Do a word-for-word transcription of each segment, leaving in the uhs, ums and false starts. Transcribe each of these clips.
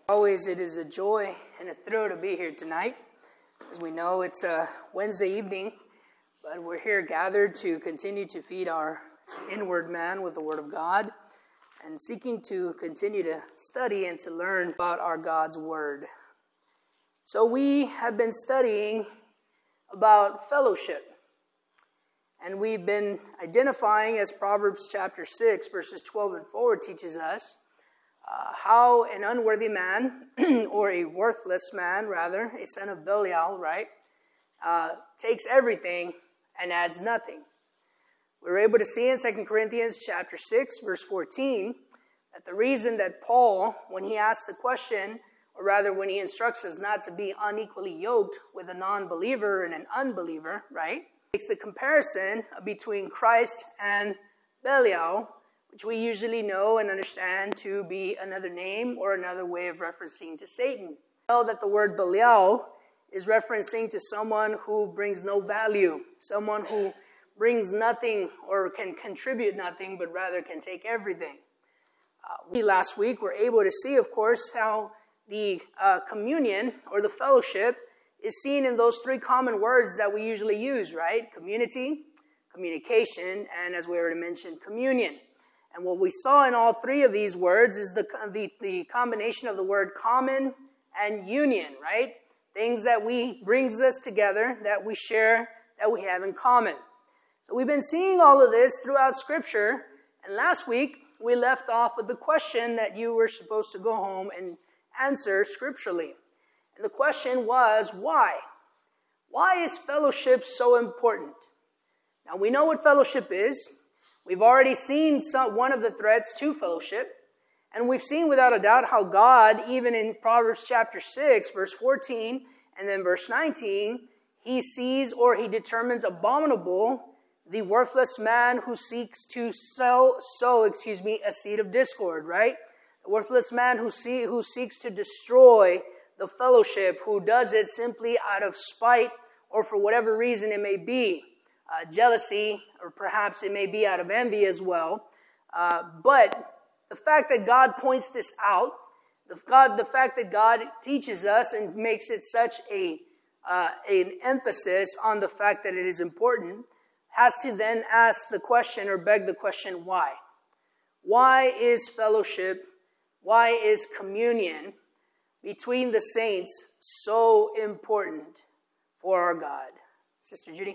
Always, it is a joy and a thrill to be here tonight. As we know, it's a Wednesday evening, but we're here gathered to continue to feed our inward man with the Word of God and seeking to continue to study and to learn about our God's Word. So we have been studying about fellowship, and we've been identifying, as Proverbs chapter six, verses twelve and forward teaches us, Uh, how an unworthy man, or a worthless man, rather, a son of Belial, right, uh, takes everything and adds nothing. We were able to see in Second Corinthians chapter six, verse fourteen, that the reason that Paul, when he asks the question, or rather when he instructs us not to be unequally yoked with a non-believer and an unbeliever, right, makes the comparison between Christ and Belial, which we usually know and understand to be another name or another way of referencing to Satan. We know that the word Belial is referencing to someone who brings no value, someone who brings nothing or can contribute nothing, but rather can take everything. Uh, we last week were able to see, of course, how the uh, communion or the fellowship is seen in those three common words that we usually use, right? Community, communication, and as we already mentioned, communion. And what we saw in all three of these words is the, the, the combination of the word common and union, right? Things that we brings us together, that we share, that we have in common. So we've been seeing all of this throughout Scripture. And last week, we left off with the question that you were supposed to go home and answer scripturally. And the question was, why? Why is fellowship so important? Now, we know what fellowship is. We've already seen some, one of the threats to fellowship, and we've seen without a doubt how God, even in Proverbs chapter six, verse fourteen, and then verse nineteen, he sees or he determines abominable the worthless man who seeks to sow, sow, excuse me, a seed of discord, right? The worthless man who, see, who seeks to destroy the fellowship, who does it simply out of spite or for whatever reason it may be. Uh, jealousy, or perhaps it may be out of envy as well. Uh, but the fact that God points this out, the, God, the fact that God teaches us and makes it such a uh, an emphasis on the fact that it is important, has to then ask the question or beg the question, why? Why is fellowship, why is communion between the saints so important for our God? Sister Judy?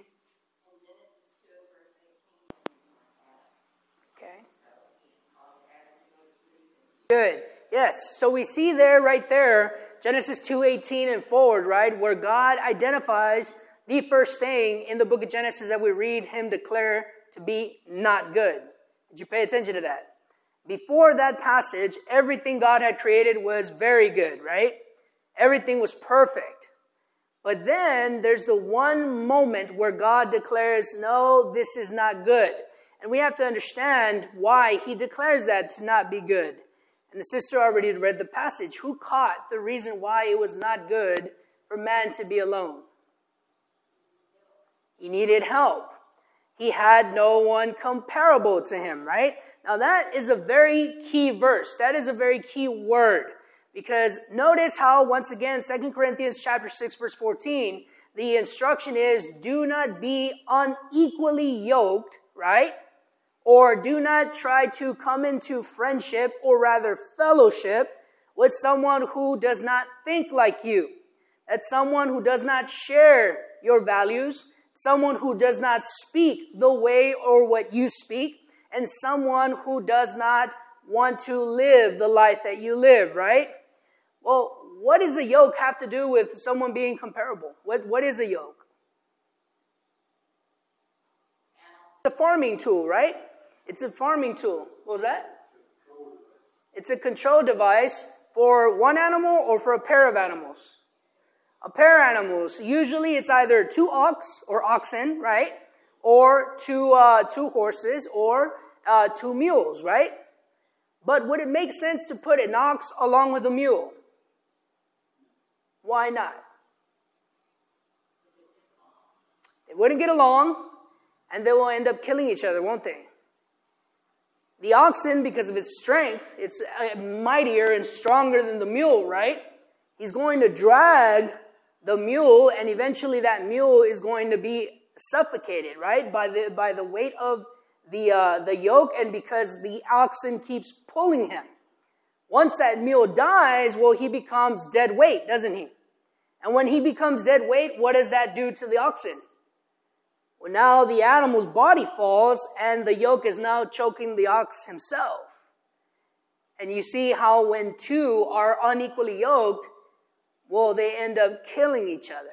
Good. Yes. So we see there, right there, Genesis two eighteen and forward, right, where God identifies the first thing in the book of Genesis that we read him declare to be not good. Did you pay attention to that? Before that passage, everything God had created was very good, right? Everything was perfect. But then there's the one moment where God declares, no, this is not good. And we have to understand why he declares that to not be good. And the sister already read the passage. Who caught the reason why it was not good for man to be alone? He needed help. He had no one comparable to him, right? Now that is a very key verse. That is a very key word. Because notice how, once again, Second Corinthians chapter six, verse fourteen, the instruction is, do not be unequally yoked, right? Or do not try to come into friendship, or rather fellowship, with someone who does not think like you. That's someone who does not share your values, someone who does not speak the way or what you speak, and someone who does not want to live the life that you live, right? Well, what does a yoke have to do with someone being comparable? What, what is a yoke? It's a farming tool, right? It's a farming tool. What was that? It's a control device for one animal or for a pair of animals. A pair of animals. Usually it's either two ox or oxen, right? Or two uh, two horses or uh, two mules, right? But would it make sense to put an ox along with a mule? Why not? They wouldn't get along, and they will end up killing each other, won't they? The oxen, because of its strength, it's mightier and stronger than the mule, right? He's going to drag the mule, and eventually that mule is going to be suffocated, right? By the by the weight of the uh, the yoke, and because the oxen keeps pulling him. Once that mule dies, well, he becomes dead weight, doesn't he? And when he becomes dead weight, what does that do to the oxen? Well, now the animal's body falls, and the yoke is now choking the ox himself. And you see how when two are unequally yoked, well, they end up killing each other.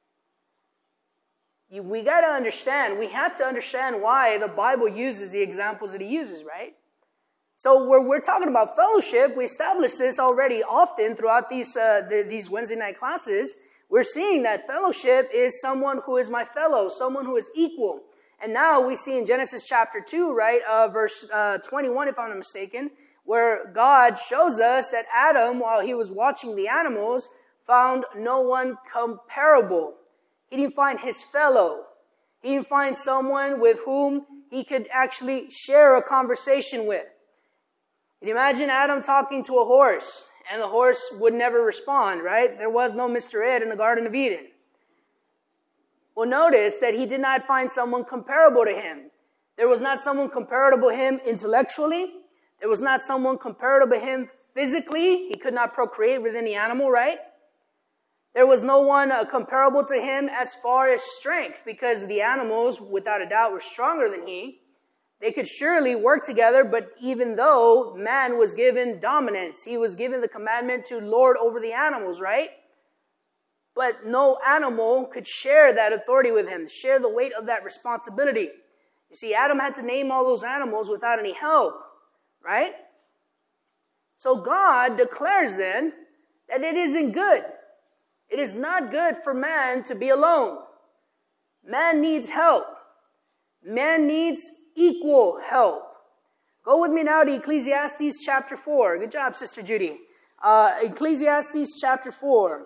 You, we got to understand, we have to understand why the Bible uses the examples that he uses, right? So where we're talking about fellowship, we established this already often throughout these uh, the, these Wednesday night classes. We're seeing that fellowship is someone who is my fellow, someone who is equal. And now we see in Genesis chapter two, right, uh, verse uh, twenty-one, if I'm not mistaken, where God shows us that Adam, while he was watching the animals, found no one comparable. He didn't find his fellow. He didn't find someone with whom he could actually share a conversation with. Can you imagine Adam talking to a horse, and the horse would never respond, right? There was no Mister Ed in the Garden of Eden. Well, notice that he did not find someone comparable to him. There was not someone comparable to him intellectually. There was not someone comparable to him physically. He could not procreate with any animal, right? There was no one uh, comparable to him as far as strength, because the animals, without a doubt, were stronger than he. They could surely work together, but even though man was given dominance, he was given the commandment to lord over the animals, right? But no animal could share that authority with him, share the weight of that responsibility. You see, Adam had to name all those animals without any help, right? So God declares then that it isn't good. It is not good for man to be alone. Man needs help. Man needs equal help. Go with me now to Ecclesiastes chapter four. Good job, Sister Judy. Uh, Ecclesiastes chapter four.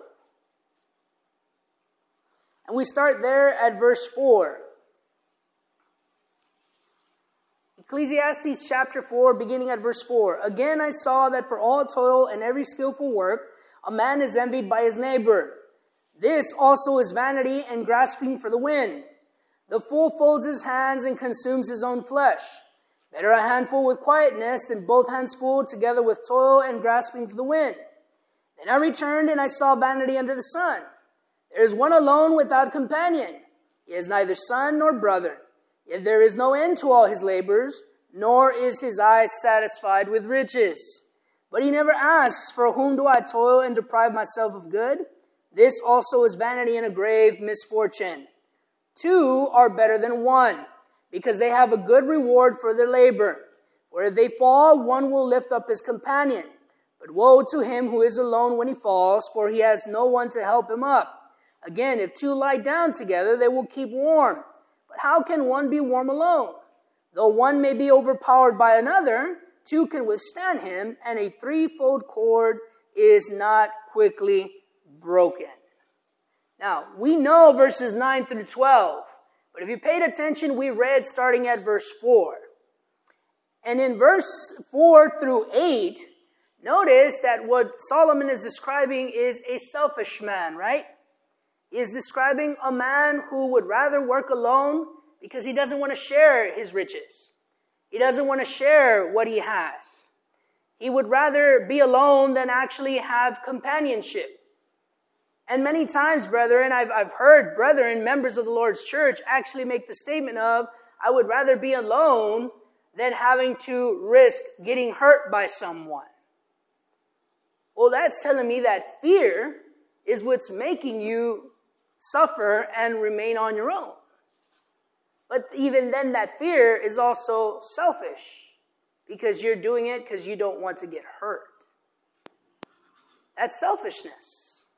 And we start there at verse four. Ecclesiastes chapter four, beginning at verse four. Again I saw that for all toil and every skillful work, a man is envied by his neighbor. This also is vanity and grasping for the wind. The fool folds his hands and consumes his own flesh. Better a handful with quietness than both hands full together with toil and grasping for the wind. Then I returned and I saw vanity under the sun. There is one alone without companion. He has neither son nor brother. Yet there is no end to all his labors, nor is his eye satisfied with riches. But he never asks, for whom do I toil and deprive myself of good? This also is vanity and a grave misfortune. Two are better than one, because they have a good reward for their labor. For if they fall, one will lift up his companion. But woe to him who is alone when he falls, for he has no one to help him up. Again, if two lie down together, they will keep warm. But how can one be warm alone? Though one may be overpowered by another, two can withstand him, and a threefold cord is not quickly broken. Now, we know verses nine through twelve, but if you paid attention, we read starting at verse four. And in verse four through eight, notice that what Solomon is describing is a selfish man, right? He is describing a man who would rather work alone because he doesn't want to share his riches. He doesn't want to share what he has. He would rather be alone than actually have companionship. And many times, brethren, I've, I've heard brethren, members of the Lord's church, actually make the statement of, I would rather be alone than having to risk getting hurt by someone. Well, that's telling me that fear is what's making you suffer and remain on your own. But even then, that fear is also selfish, because you're doing it because you don't want to get hurt. That's selfishness.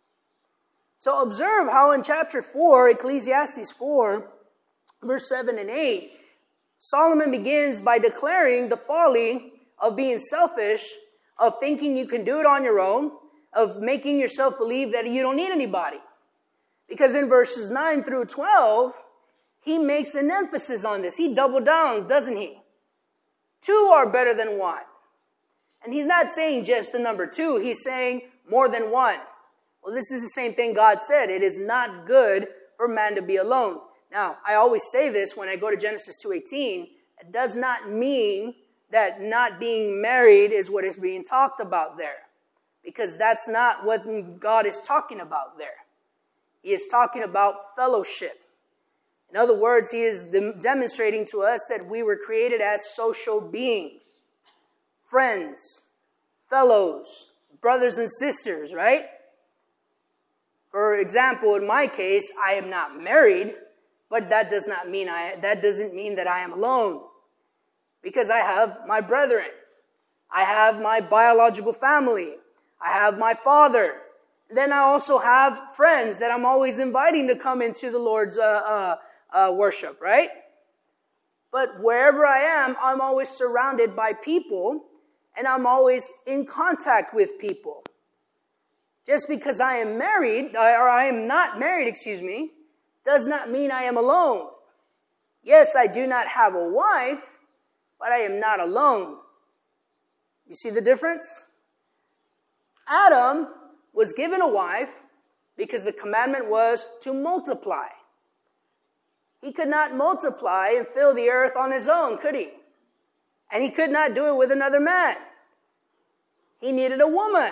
So observe how in chapter four, Ecclesiastes four, verse seven and eight, Solomon begins by declaring the folly of being selfish, of thinking you can do it on your own, of making yourself believe that you don't need anybody. Because in verses nine through twelve, he makes an emphasis on this. He doubles down, doesn't he? Two are better than one. And he's not saying just the number two. He's saying more than one. Well, this is the same thing God said. It is not good for man to be alone. Now, I always say this when I go to Genesis two eighteen. It does not mean that not being married is what is being talked about there. Because that's not what God is talking about there. He is talking about fellowship. In other words, he is demonstrating to us that we were created as social beings. Friends, fellows, brothers and sisters, right? For example, in my case, I am not married, but that does not mean I that doesn't mean that I am alone. Because I have my brethren. I have my biological family. I have my father. Then I also have friends that I'm always inviting to come into the Lord's uh, uh, uh, worship, right? But wherever I am, I'm always surrounded by people, and I'm always in contact with people. Just because I am married, or I am not married, excuse me, does not mean I am alone. Yes, I do not have a wife, but I am not alone. You see the difference? Adam was given a wife because the commandment was to multiply. He could not multiply and fill the earth on his own, could he? And he could not do it with another man. He needed a woman.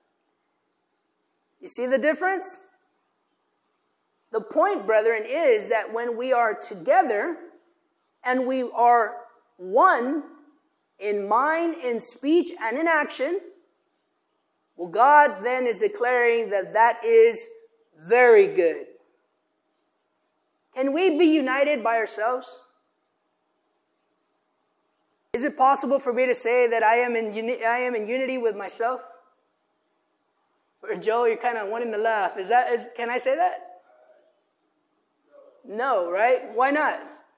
You see the difference? The point, brethren, is that when we are together and we are one in mind, in speech, and in action, well, God then is declaring that that is very good. Can we be united by ourselves? Is it possible for me to say that I am in uni- I am in unity with myself? Or Joe, you're kind of wanting to laugh. Is that is? Can I say that? No, right? Why not?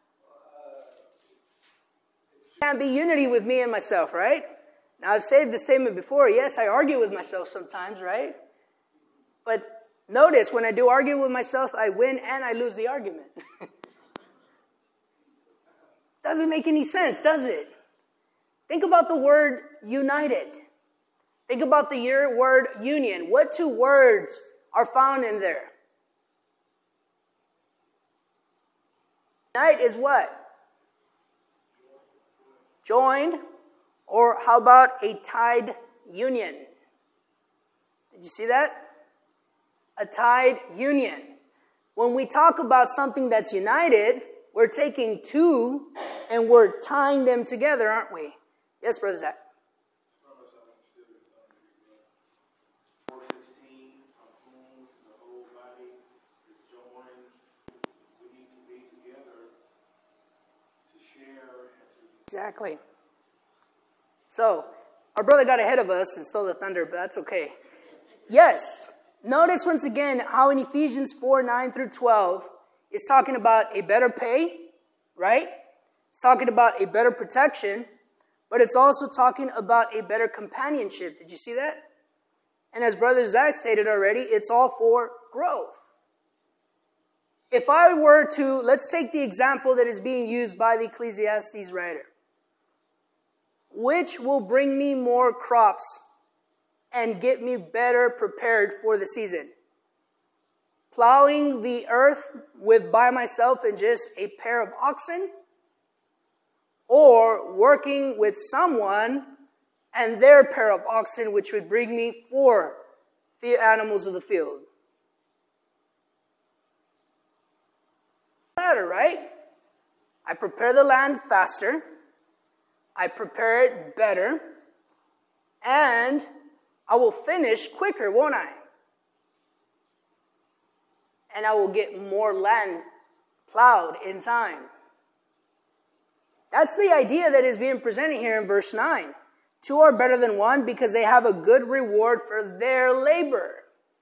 Can't be unity with me and myself, right? Now, I've said this statement before. Yes, I argue with myself sometimes, right? But notice, when I do argue with myself, I win and I lose the argument. Doesn't make any sense, does it? Think about the word united. Think about the word union. What two words are found in there? Unite is what? Joined. Or how about a tied union? Did you see that? A tied union. When we talk about something that's united, we're taking two and we're tying them together, aren't we? Yes, Brother Zach. Exactly. So, our brother got ahead of us and stole the thunder, but that's okay. Yes. Notice once again how in Ephesians four, nine through twelve, it's talking about a better pay, right? It's talking about a better protection, but it's also talking about a better companionship. Did you see that? And as Brother Zach stated already, it's all for growth. If I were to, let's take the example that is being used by the Ecclesiastes writer. Which will bring me more crops and get me better prepared for the season? Plowing the earth with by myself and just a pair of oxen? Or working with someone and their pair of oxen, which would bring me four animals of the field? Better, right? I prepare the land faster. I prepare it better, and I will finish quicker, won't I? And I will get more land plowed in time. That's the idea that is being presented here in verse nine. Two are better than one because they have a good reward for their labor.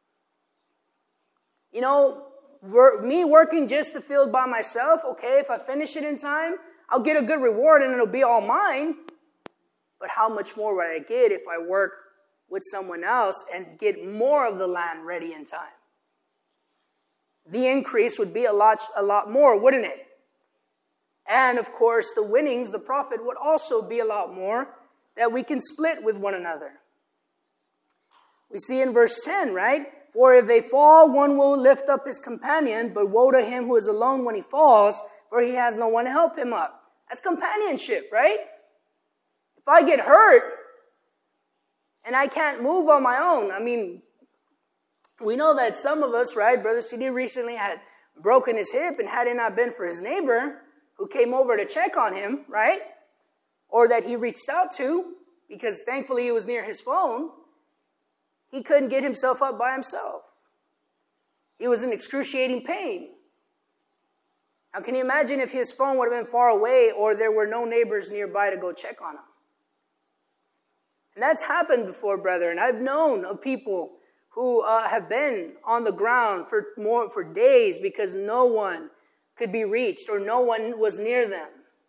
You know, me working just the field by myself, okay, if I finish it in time, I'll get a good reward and it'll be all mine. But how much more would I get if I work with someone else and get more of the land ready in time? The increase would be a lot, a lot more, wouldn't it? And of course, the winnings, the profit, would also be a lot more that we can split with one another. We see in verse ten, right? For if they fall, one will lift up his companion, but woe to him who is alone when he falls, for he has no one to help him up. That's companionship, right? If I get hurt and I can't move on my own, I mean, we know that some of us, right, Brother C D recently had broken his hip, and had it not been for his neighbor who came over to check on him, right, or that he reached out to, because thankfully he was near his phone, he couldn't get himself up by himself. He was in excruciating pain. Now, can you imagine if his phone would have been far away or there were no neighbors nearby to go check on him? And that's happened before, brethren. I've known of people who uh, have been on the ground for more for days because no one could be reached or no one was near them.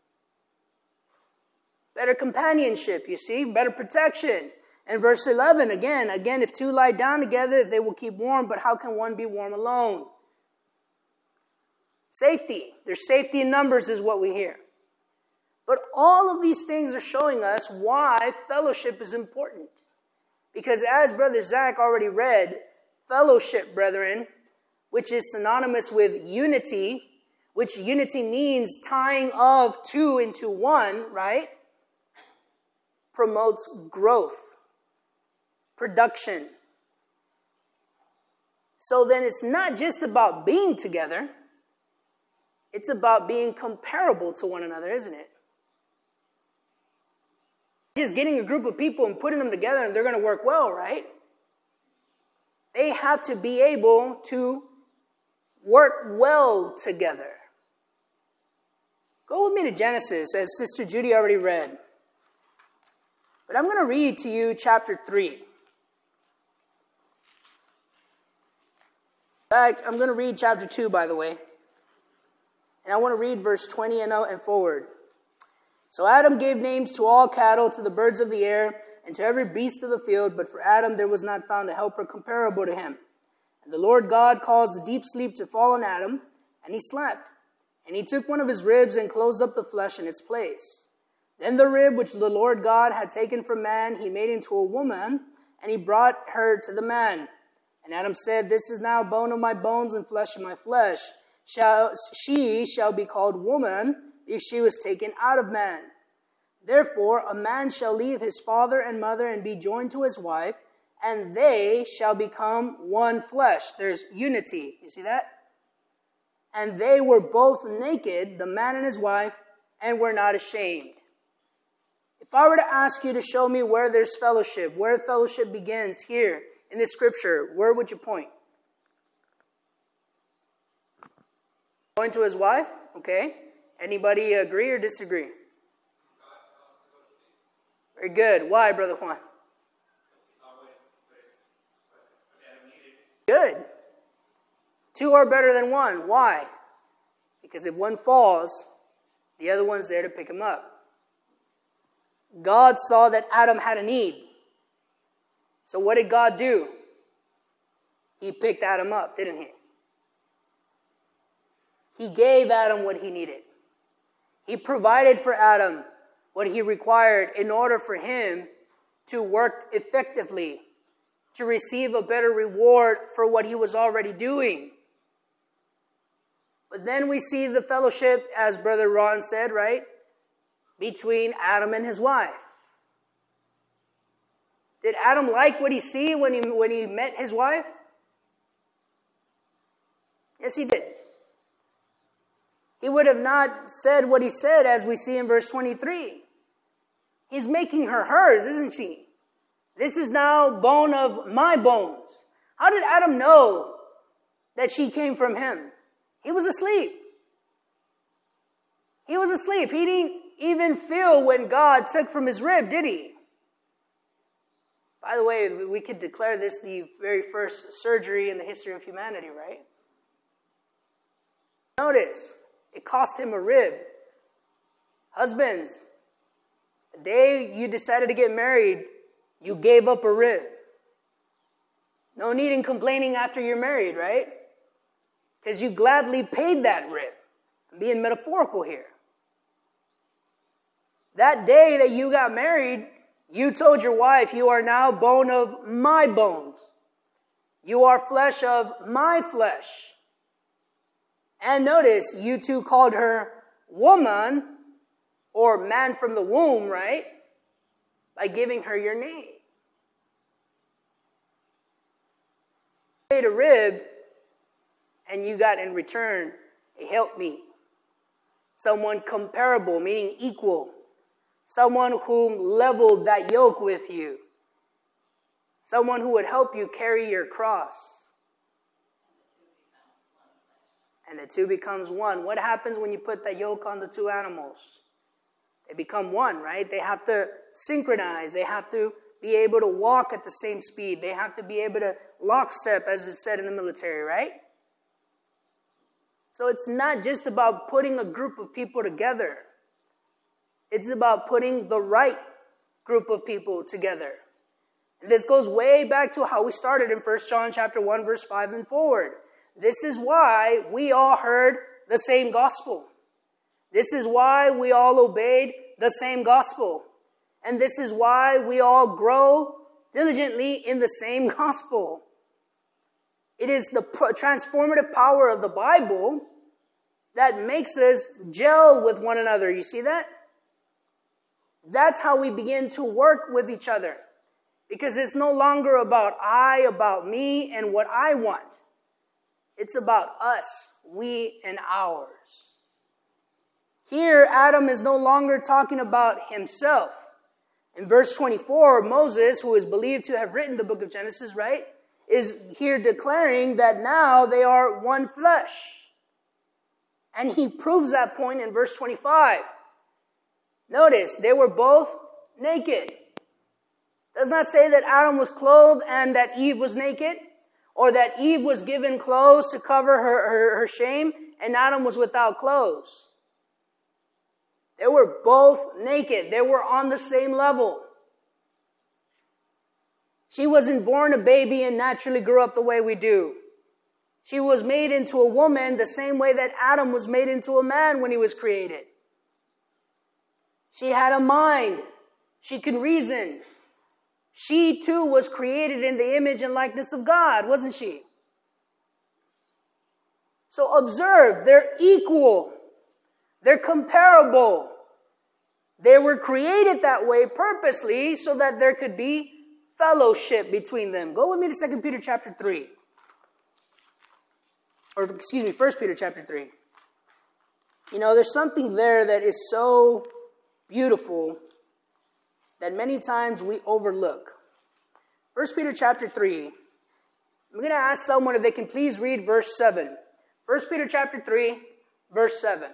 Better companionship, you see, better protection. And verse eleven, again, again, if two lie down together, if they will keep warm, but how can one be warm alone? Safety. There's safety in numbers is what we hear. But all of these things are showing us why fellowship is important. Because as Brother Zach already read, fellowship, brethren, which is synonymous with unity, which unity means tying of two into one, right? Promotes growth, production. So then it's not just about being together. It's about being comparable to one another, isn't it? Just getting a group of people and putting them together and they're going to work well, right? They have to be able to work well together. Go with me to Genesis, as Sister Judy already read. But I'm going to read to you chapter three. In fact, I'm going to read chapter two, by the way. And I want to read verse twenty and, and forward. So Adam gave names to all cattle, to the birds of the air, and to every beast of the field, but for Adam there was not found a helper comparable to him. And the Lord God caused a deep sleep to fall on Adam, and he slept. And he took one of his ribs and closed up the flesh in its place. Then the rib which the Lord God had taken from man, he made into a woman, and he brought her to the man. And Adam said, This is now bone of my bones and flesh of my flesh. Shall, she shall be called woman, if she was taken out of man. Therefore, a man shall leave his father and mother and be joined to his wife, and they shall become one flesh. There's unity. You see that? And they were both naked, the man and his wife, and were not ashamed. If I were to ask you to show me where there's fellowship, where fellowship begins here in this scripture, where would you point? Going to his wife? Okay. Anybody agree or disagree? Very good. Why, Brother Juan? Good. Two are better than one. Why? Because if one falls, the other one's there to pick him up. God saw that Adam had a need. So what did God do? He picked Adam up, didn't he? He gave Adam what he needed. He provided for Adam what he required in order for him to work effectively, to receive a better reward for what he was already doing. But then we see the fellowship, as Brother Ron said, right, between Adam and his wife. Did Adam like what he see when he, when he met his wife? Yes, he did. He would have not said what he said, as we see in verse twenty-three. He's making her hers, isn't she? This is now bone of my bones. How did Adam know that she came from him? He was asleep. He was asleep. He didn't even feel when God took from his rib, did he? By the way, we could declare this the very first surgery in the history of humanity, right? Notice, it cost him a rib. Husbands, the day you decided to get married, you gave up a rib. No need in complaining after you're married, right? Because you gladly paid that rib. I'm being metaphorical here. That day that you got married, you told your wife, you are now bone of my bones. You are flesh of my flesh. And notice, you two called her woman, or man from the womb, right? By giving her your name. You made a rib, and you got in return a helpmeet. Someone comparable, meaning equal. Someone whom leveled that yoke with you. Someone who would help you carry your cross. And the two becomes one. What happens when you put that yoke on the two animals? They become one, right? They have to synchronize. They have to be able to walk at the same speed. They have to be able to lockstep, as it's said in the military, right? So it's not just about putting a group of people together. It's about putting the right group of people together. And this goes way back to how we started in First John chapter one, verse five and forward. This is why we all heard the same gospel. This is why we all obeyed the same gospel. And this is why we all grow diligently in the same gospel. It is the transformative power of the Bible that makes us gel with one another. You see that? That's how we begin to work with each other. Because it's no longer about I, about me, and what I want. It's about us, we, and ours. Here, Adam is no longer talking about himself. In verse twenty-four, Moses, who is believed to have written the book of Genesis, right, is here declaring that now they are one flesh. And he proves that point in verse twenty-five. Notice, they were both naked. Does not say that Adam was clothed and that Eve was naked, or that Eve was given clothes to cover her, her, her shame, and Adam was without clothes. They were both naked. They were on the same level. She wasn't born a baby and naturally grew up the way we do. She was made into a woman the same way that Adam was made into a man when he was created. She had a mind. She could reason. She too was created in the image and likeness of God, wasn't she? So observe, they're equal. They're comparable. They were created that way purposely so that there could be fellowship between them. Go with me to Second Peter chapter three. Or excuse me, First Peter chapter three. You know, there's something there that is so beautiful that many times we overlook. First Peter chapter three. I'm going to ask someone if they can please read verse seven. First Peter chapter three, verse seven.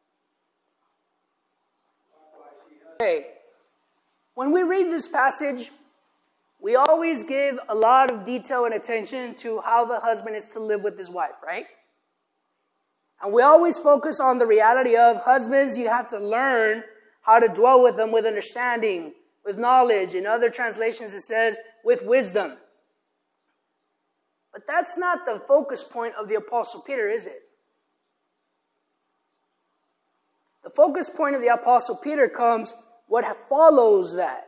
Okay. When we read this passage, we always give a lot of detail and attention to how the husband is to live with his wife, right? And we always focus on the reality of husbands, you have to learn how to dwell with them with understanding, with knowledge. In other translations, it says, with wisdom. But that's not the focus point of the Apostle Peter, is it? The focus point of the Apostle Peter comes what follows that.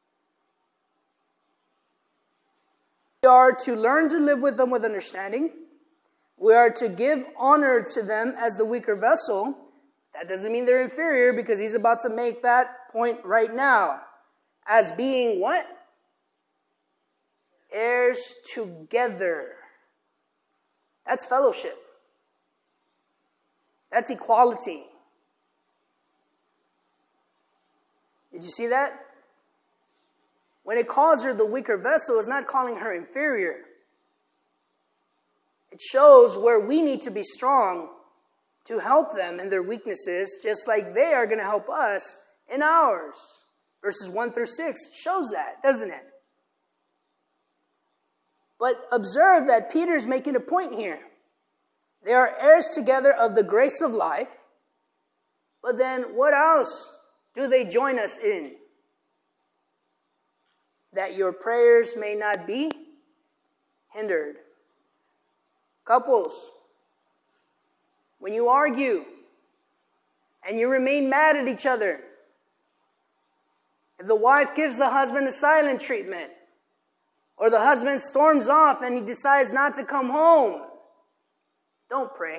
We are to learn to live with them with understanding. We are to give honor to them as the weaker vessel. That doesn't mean they're inferior, because he's about to make that point right now. As being what? Heirs together. That's fellowship. That's equality. Did you see that? When it calls her the weaker vessel, it's not calling her inferior. It shows where we need to be strong to help them in their weaknesses, just like they are going to help us in ours. Verses one through six shows that, doesn't it? But observe that Peter's making a point here. They are heirs together of the grace of life. But then what else do they join us in? That your prayers may not be hindered. Couples, when you argue and you remain mad at each other, If the wife gives the husband a silent treatment, or the husband storms off and he decides not to come home, don't pray.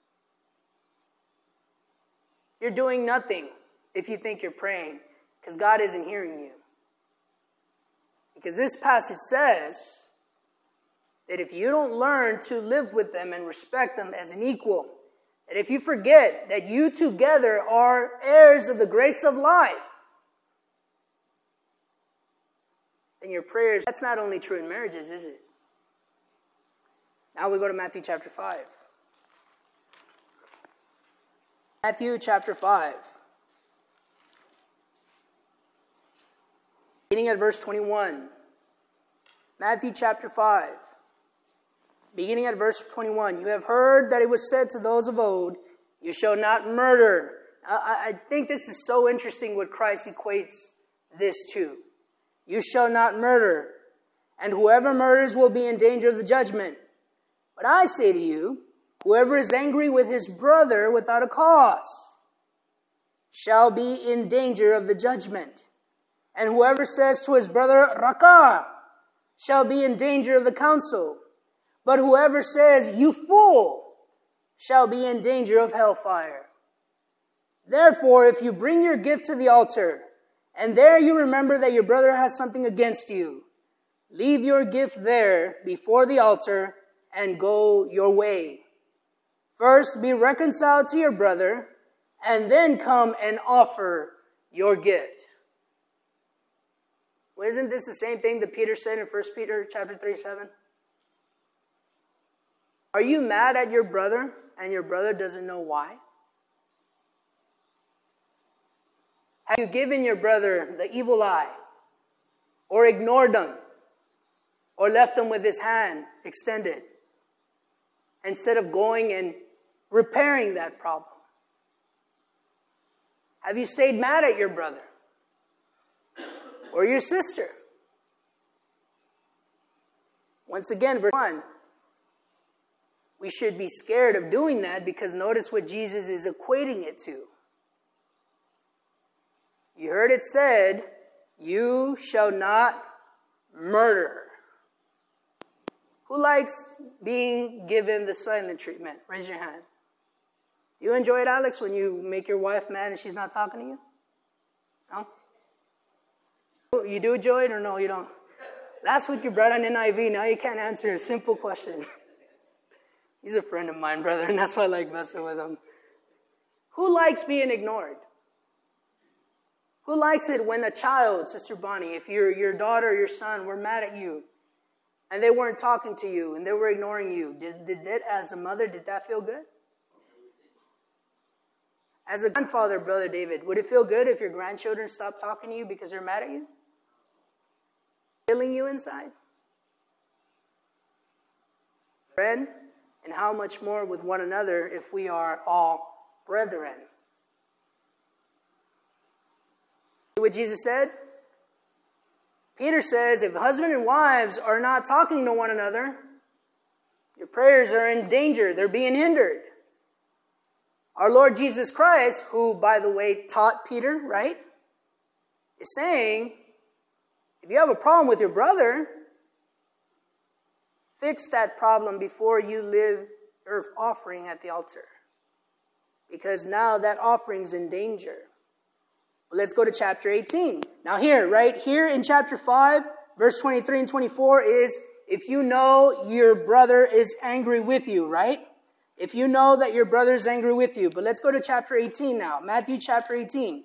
You're doing nothing if you think you're praying, because God isn't hearing you. Because this passage says that if you don't learn to live with them and respect them as an equal, that if you forget that you together are heirs of the grace of life, then your prayers, that's not only true in marriages, is it? Now we go to Matthew chapter five. Matthew chapter five. Beginning at verse twenty-one. Matthew chapter five. Beginning at verse twenty-one. You have heard that it was said to those of old, you shall not murder. I, I think this is so interesting what Christ equates this to. You shall not murder, and whoever murders will be in danger of the judgment. But I say to you, whoever is angry with his brother without a cause shall be in danger of the judgment. And whoever says to his brother, Raka, shall be in danger of the council. But whoever says, you fool, shall be in danger of hellfire. Therefore, if you bring your gift to the altar, and there you remember that your brother has something against you, leave your gift there before the altar and go your way. First be reconciled to your brother, and then come and offer your gift. Well, isn't this the same thing that Peter said in First Peter chapter three, seven? Are you mad at your brother and your brother doesn't know why? Have you given your brother the evil eye, or ignored him, or left him with his hand extended, instead of going and repairing that problem? Have you stayed mad at your brother or your sister? Once again, verse one, we should be scared of doing that, because notice what Jesus is equating it to. You heard it said, you shall not murder. Who likes being given the silent treatment? Raise your hand. You enjoy it, Alex, when you make your wife mad and she's not talking to you? No? You do enjoy it or no, you don't? Last week you brought an N I V, now you can't answer a simple question. He's a friend of mine, brother, and that's why I like messing with him. Who likes being ignored? Who likes it when a child, Sister Bonnie, if your your daughter or your son were mad at you and they weren't talking to you and they were ignoring you, did, did that, as a mother, did that feel good? As a grandfather, Brother David, would it feel good if your grandchildren stopped talking to you because they're mad at you? Killing you inside? Friend, and how much more with one another if we are all brethren? What Jesus said? Peter says, if husband and wives are not talking to one another, your prayers are in danger. They're being hindered. Our Lord Jesus Christ, who, by the way, taught Peter, right, is saying, if you have a problem with your brother, fix that problem before you live earth offering at the altar. Because now that offering's in danger. Let's go to chapter eighteen. Now here, right here in chapter five, verse twenty-three and twenty-four is, if you know your brother is angry with you, right? If you know that your brother is angry with you. But let's go to chapter eighteen now. Matthew chapter eighteen.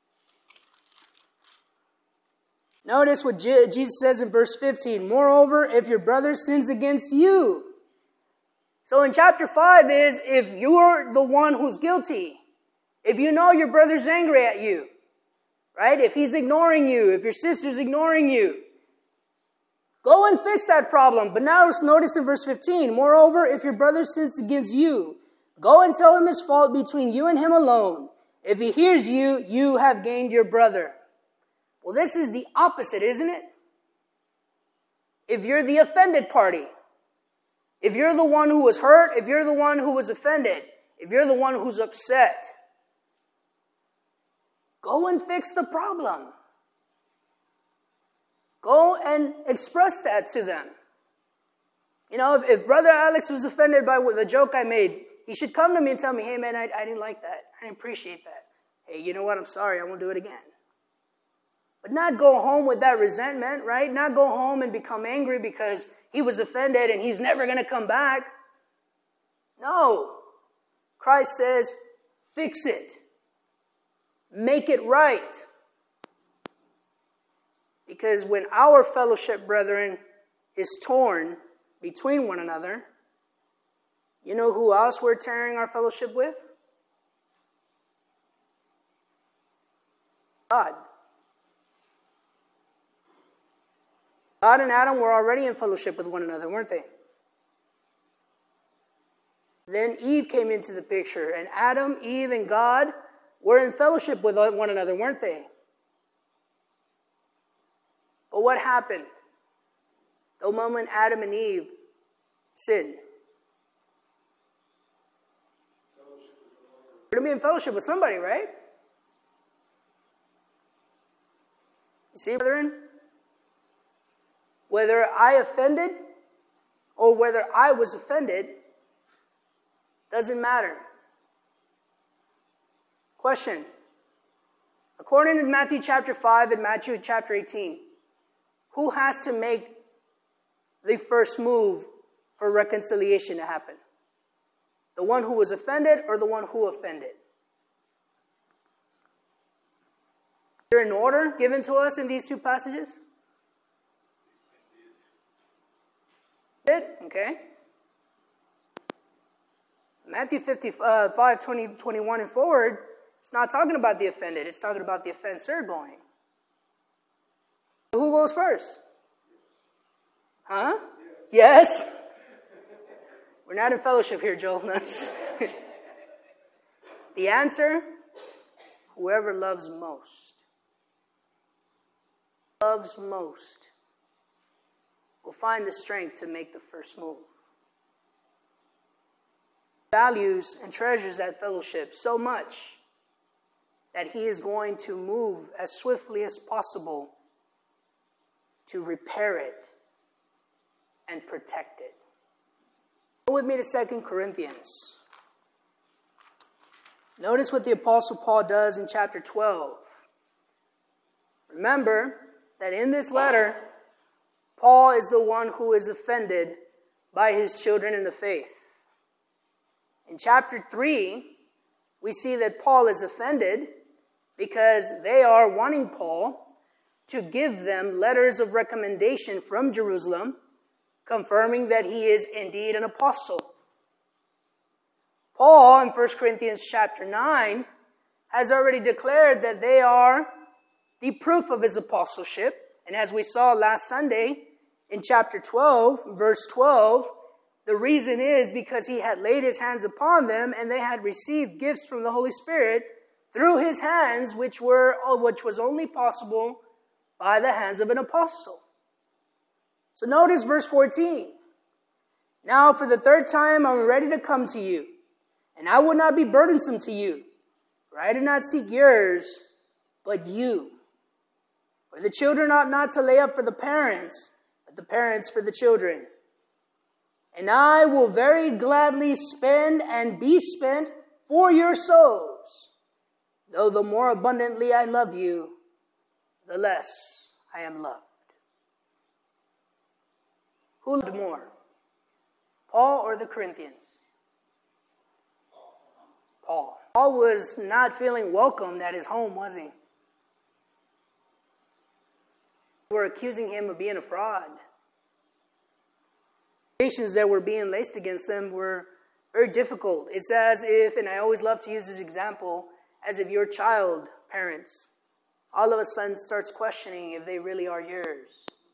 Notice what Jesus says in verse fifteen. Moreover, if your brother sins against you. So in chapter five is, if you're the one who's guilty, if you know your brother's angry at you, right? If he's ignoring you, if your sister's ignoring you, go and fix that problem. But now notice in verse fifteen, moreover, if your brother sins against you, go and tell him his fault between you and him alone. If he hears you, you have gained your brother. Well, this is the opposite, isn't it? If you're the offended party, if you're the one who was hurt, if you're the one who was offended, if you're the one who's upset, go and fix the problem. Go and express that to them. You know, if, if Brother Alex was offended by the joke I made, he should come to me and tell me, hey man, I, I didn't like that. I didn't appreciate that. Hey, you know what? I'm sorry. I won't do it again. But not go home with that resentment, right? Not go home and become angry because he was offended and he's never going to come back. No. Christ says, fix it. Make it right. Because when our fellowship, brethren, is torn between one another, you know who else we're tearing our fellowship with? God. God and Adam were already in fellowship with one another, weren't they? Then Eve came into the picture, and Adam, Eve, and God were in fellowship with one another, weren't they? But what happened? The moment Adam and Eve sinned. We're going to be in fellowship with somebody, right? You see, brethren? Whether I offended or whether I was offended, doesn't matter. Question. According to Matthew chapter five and Matthew chapter eighteen, who has to make the first move for reconciliation to happen? The one who was offended or the one who offended? Is there an order given to us in these two passages? Did? Okay. Matthew fifty-five, twenty, twenty-one and forward, it's not talking about the offended. It's talking about the offenser going. Who goes first? Huh? Yes? We're not in fellowship here, Joel. The answer, whoever loves most. Loves most will find the strength to make the first move. Values and treasures that fellowship so much that he is going to move as swiftly as possible to repair it and protect it. Go with me to Second Corinthians. Notice what the Apostle Paul does in chapter twelve. Remember that in this letter, Paul is the one who is offended by his children in the faith. In chapter three, we see that Paul is offended because they are wanting Paul to give them letters of recommendation from Jerusalem, confirming that he is indeed an apostle. Paul, in First Corinthians chapter nine, has already declared that they are the proof of his apostleship. And as we saw last Sunday, in chapter twelve, verse twelve, the reason is because he had laid his hands upon them and they had received gifts from the Holy Spirit through his hands, which were which was only possible by the hands of an apostle. So notice verse fourteen. Now for the third time I'm ready to come to you, and I will not be burdensome to you, for I did not seek yours, but you. For the children ought not to lay up for the parents, but the parents for the children. And I will very gladly spend and be spent for your souls. Though the more abundantly I love you, the less I am loved. Who loved more? Paul or the Corinthians? Paul. Paul was not feeling welcomed at his home, was he? They were accusing him of being a fraud. The accusations that were being laced against them were very difficult. It's as if, and I always love to use this example, as if your child, parents, all of a sudden starts questioning if they really are yours.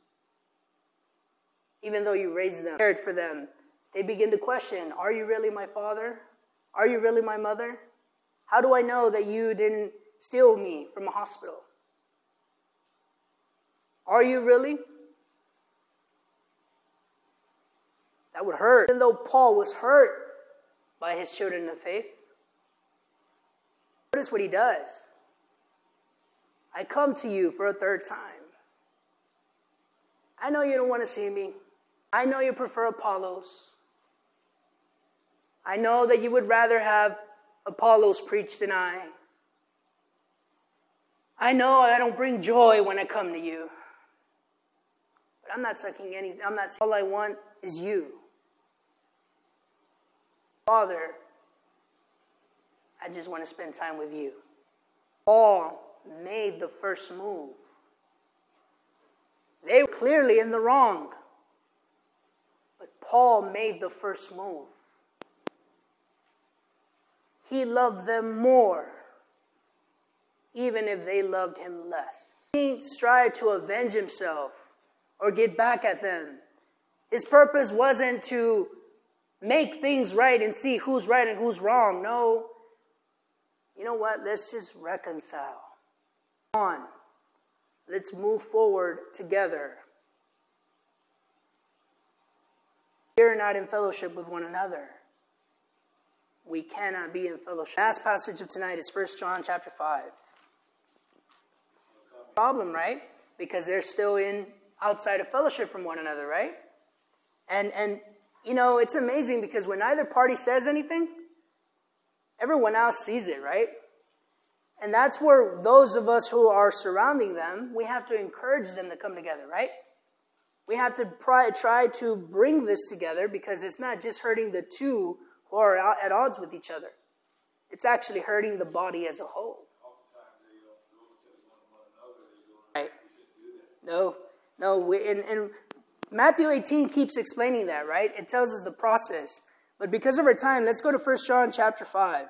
Even though you raised them, cared for them, they begin to question, are you really my father? Are you really my mother? How do I know that you didn't steal me from a hospital? Are you really? That would hurt. Even though Paul was hurt by his children in the faith, notice what he does. I come to you for a third time. I know you don't want to see me. I know you prefer Apollos. I know that you would rather have Apollos preach than I. I know I don't bring joy when I come to you. But I'm not sucking any, I'm not, all I want is you. Father, I just want to spend time with you. Paul made the first move. They were clearly in the wrong. But Paul made the first move. He loved them more, even if they loved him less. He didn't strive to avenge himself or get back at them. His purpose wasn't to make things right and see who's right and who's wrong. No. You know what? Let's just reconcile. Come on. Let's move forward together. We are not in fellowship with one another. We cannot be in fellowship. The last passage of tonight is First John chapter five. Problem, right? Because they're still in outside of fellowship from one another, right? And and you know, it's amazing because when either party says anything, everyone else sees it, right? And that's where those of us who are surrounding them, we have to encourage them to come together, right? We have to try, try to bring this together because it's not just hurting the two who are at odds with each other. It's actually hurting the body as a whole. Right? No, no. We, and, and Matthew eighteen keeps explaining that, right? It tells us the process. But because of our time, let's go to First John chapter five.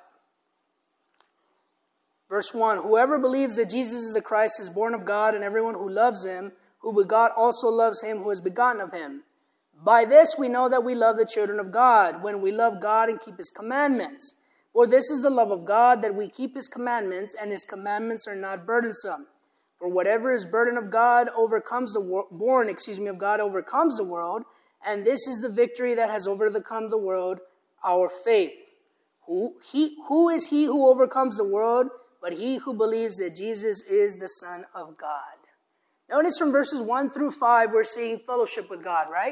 Verse one, whoever believes that Jesus is the Christ is born of God, and everyone who loves him, who begot, also loves him who is begotten of him. By this we know that we love the children of God, when we love God and keep his commandments. For this is the love of God, that we keep his commandments, and his commandments are not burdensome. For whatever is burden of God overcomes the wor- born, excuse me, of God overcomes the world, and this is the victory that has overcome the world, our faith. Who he who is he who overcomes the world, but he who believes that Jesus is the Son of God? Notice from verses one through five, we're seeing fellowship with God, right?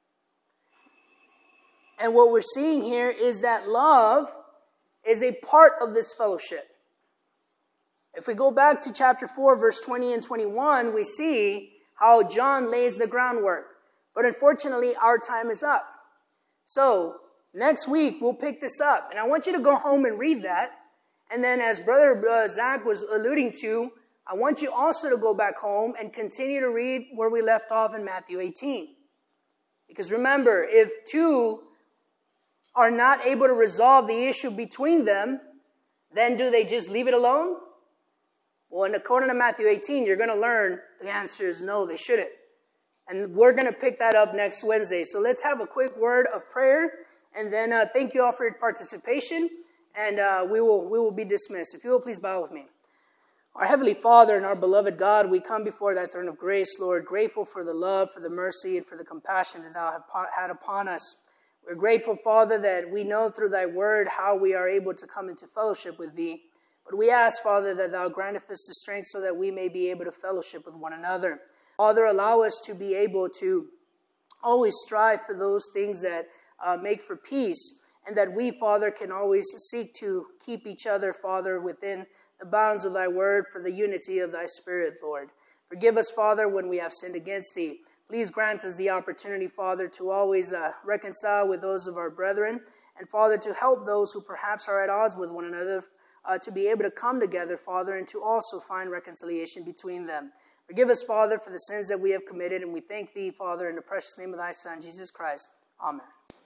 And what we're seeing here is that love is a part of this fellowship. If we go back to chapter four, verse twenty and twenty-one, we see how John lays the groundwork. But unfortunately, our time is up. So, next week, we'll pick this up. And I want you to go home and read that. And then as Brother uh, Zach was alluding to, I want you also to go back home and continue to read where we left off in Matthew eighteen. Because remember, if two are not able to resolve the issue between them, then do they just leave it alone? Well, and according to Matthew eighteen, you're going to learn the answer is no, they shouldn't. And we're going to pick that up next Wednesday. So let's have a quick word of prayer. And then uh, thank you all for your participation. And uh, we will we will be dismissed. If you will, please bow with me. Our Heavenly Father and our beloved God, we come before thy throne of grace, Lord, grateful for the love, for the mercy, and for the compassion that thou have had upon us. We're grateful, Father, that we know through thy word how we are able to come into fellowship with thee. But we ask, Father, that thou granteth us the strength so that we may be able to fellowship with one another. Father, allow us to be able to always strive for those things that uh, make for peace, and that we, Father, can always seek to keep each other, Father, within the bounds of thy word for the unity of thy Spirit, Lord. Forgive us, Father, when we have sinned against thee. Please grant us the opportunity, Father, to always uh, reconcile with those of our brethren, and, Father, to help those who perhaps are at odds with one another uh, to be able to come together, Father, and to also find reconciliation between them. Forgive us, Father, for the sins that we have committed, and we thank thee, Father, in the precious name of thy Son, Jesus Christ. Amen.